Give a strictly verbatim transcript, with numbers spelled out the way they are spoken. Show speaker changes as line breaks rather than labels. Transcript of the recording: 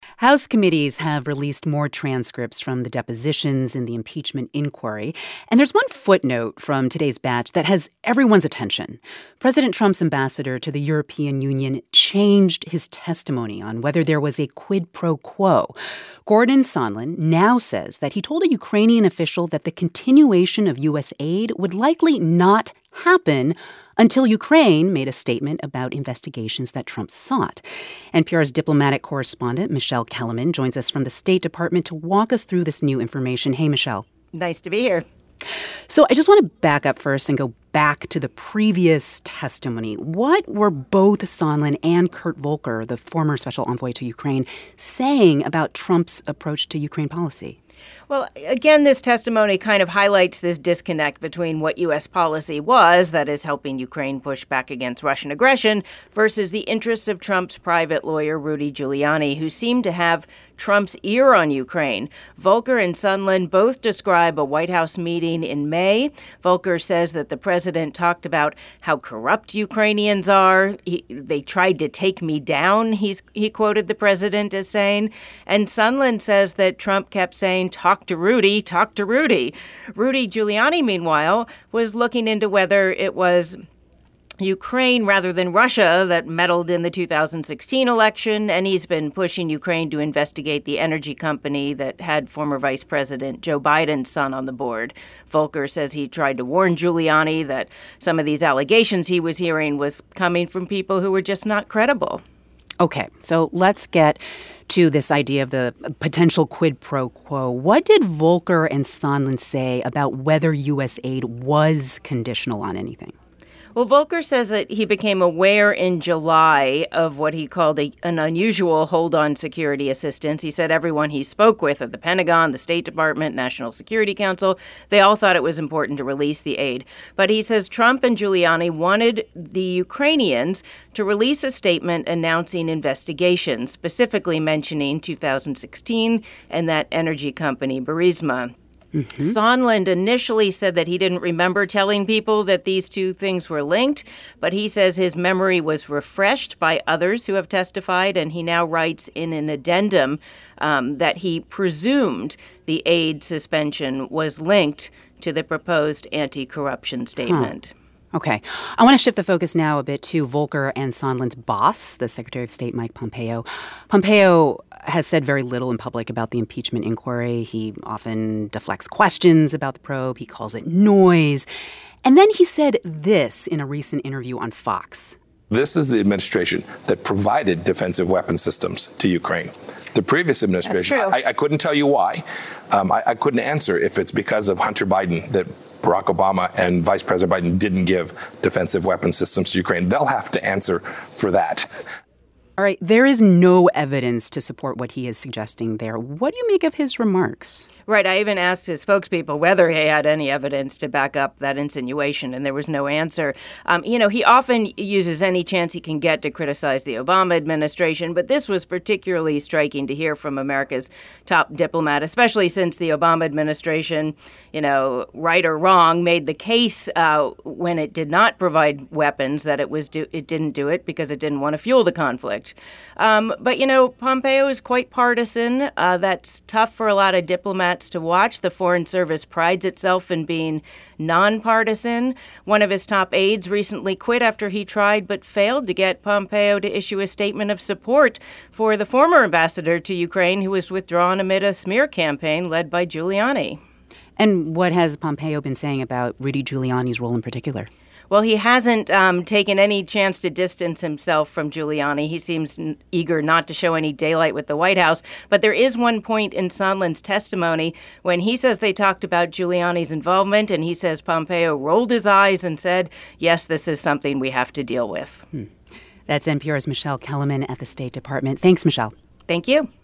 House committees have released more transcripts from the depositions in the impeachment inquiry. And there's one footnote from today's batch that has everyone's attention. President Trump's ambassador to the European Union changed his testimony on whether there was a quid pro quo. Gordon Sondland now says that he told a Ukrainian official that the continuation of U S aid would likely not happen until Ukraine made a statement about investigations that Trump sought. N P R's diplomatic correspondent, Michelle Kellerman, joins us from the State Department to walk us through this new information. Hey, Michelle.
Nice to be here.
So I just want to back up first and go back to the previous testimony. What were both Sondland and Kurt Volker, the former special envoy to Ukraine, saying about Trump's approach to Ukraine policy?
Well, again, this testimony kind of highlights this disconnect between what U S policy was, that is, helping Ukraine push back against Russian aggression, versus the interests of Trump's private lawyer, Rudy Giuliani, who seemed to have Trump's ear on Ukraine. Volker and Sondland both describe a White House meeting in May. Volker says that the president talked about how corrupt Ukrainians are. He, they tried to take me down, he's, he quoted the president as saying. And Sondland says that Trump kept saying, talk to Rudy, talk to Rudy. Rudy Giuliani, meanwhile, was looking into whether it was Ukraine rather than Russia that meddled in the two thousand sixteen election, and he's been pushing Ukraine to investigate the energy company that had former Vice President Joe Biden's son on the board. Volker says he tried to warn Giuliani that some of these allegations he was hearing was coming from people who were just not credible.
Okay, so let's get to this idea of the potential quid pro quo. What did Volker and Sondland say about whether U S aid was conditional on anything?
Well, Volker says that he became aware in July of what he called a, an unusual hold-on security assistance. He said everyone he spoke with at the Pentagon, the State Department, National Security Council, they all thought it was important to release the aid. But he says Trump and Giuliani wanted the Ukrainians to release a statement announcing investigations, specifically mentioning two thousand sixteen and that energy company, Burisma. Mm-hmm. Sondland initially said that he didn't remember telling people that these two things were linked, but he says his memory was refreshed by others who have testified, and he now writes in an addendum um, that he presumed the aid suspension was linked to the proposed anti-corruption statement.
Huh. Okay. I want to shift the focus now a bit to Volker and Sondland's boss, the Secretary of State, Mike Pompeo. Pompeo has said very little in public about the impeachment inquiry. He often deflects questions about the probe. He calls it noise. And then he said this in a recent interview on Fox.
This is the administration that provided defensive weapon systems to Ukraine. The previous administration, I, I couldn't tell you why. Um, I, I couldn't answer if it's because of Hunter Biden that Barack Obama and Vice President Biden didn't give defensive weapon systems to Ukraine. They'll have to answer for that.
All right. There is no evidence to support what he is suggesting there. What do you make of his remarks?
Right. I even asked his spokespeople whether he had any evidence to back up that insinuation, and there was no answer. Um, you know, he often uses any chance he can get to criticize the Obama administration, but this was particularly striking to hear from America's top diplomat, especially since the Obama administration, you know, right or wrong, made the case uh, when it did not provide weapons that it was do- it didn't do it because it didn't want to fuel the conflict. Um, but, you know, Pompeo is quite partisan. Uh, that's tough for a lot of diplomats to watch. The Foreign Service prides itself in being nonpartisan. One of his top aides recently quit after he tried but failed to get Pompeo to issue a statement of support for the former ambassador to Ukraine, who was withdrawn amid a smear campaign led by Giuliani.
And what has Pompeo been saying about Rudy Giuliani's role in particular?
Well, he hasn't um, taken any chance to distance himself from Giuliani. He seems n- eager not to show any daylight with the White House. But there is one point in Sondland's testimony when he says they talked about Giuliani's involvement, and he says Pompeo rolled his eyes and said, yes, this is something we have to deal with.
Hmm. That's N P R's Michelle Kellerman at the State Department. Thanks, Michelle.
Thank you.